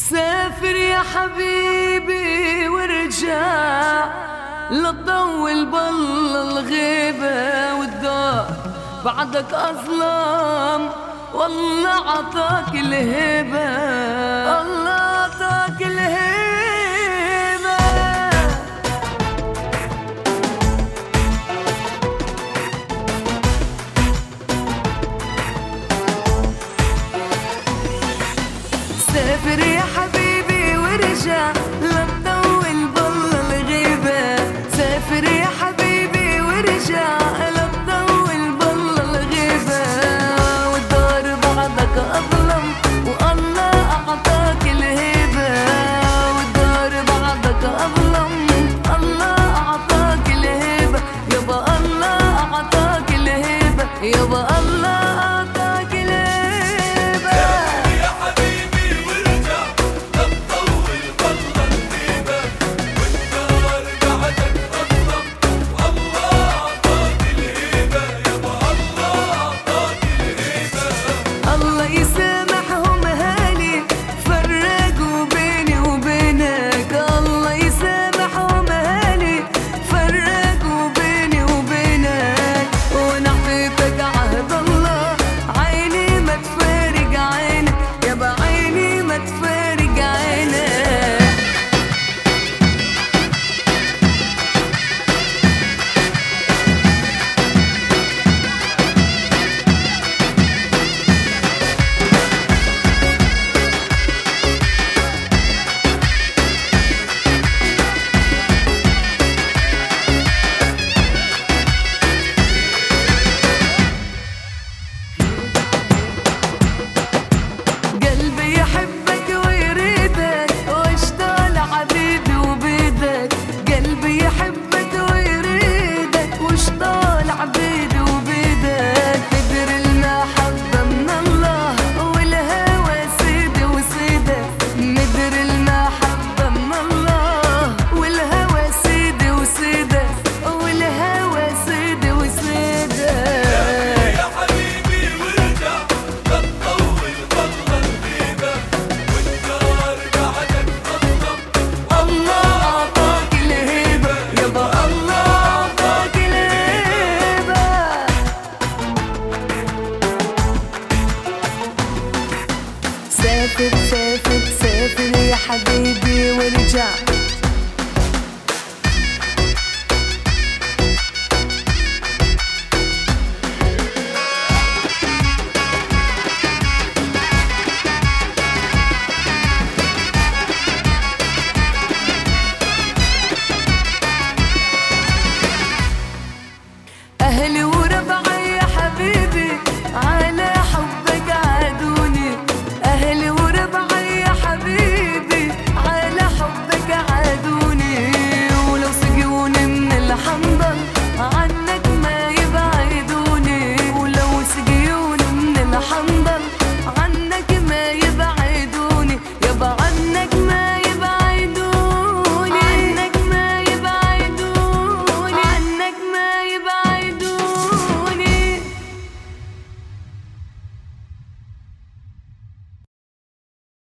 سافر يا حبيبي وارجع، لا تطول بالله الغيبة والدار، بعدك أظلم والله عطاك الهبة، الله عطاك الهبة. سافر يا حبيبي وارجع، لا تطول بالله الغيبة. سافر يا حبيبي وارجع، لا تطول بالله الغيبة والدار بعدك أظلم والله أعطاك الهبة، والدار بعدك أظلم الله أعطاك الهبة، يابا الله أعطاك الهبة، يابا الله أعطاك الهبة. سافر سافر سافر يا حبيبي وارجع. أهلي وربعي يا حبيبي على حبك عادوني، أهلي وربعي يا حبيبي على حبك عادوني، ولو سقوني من الحنظل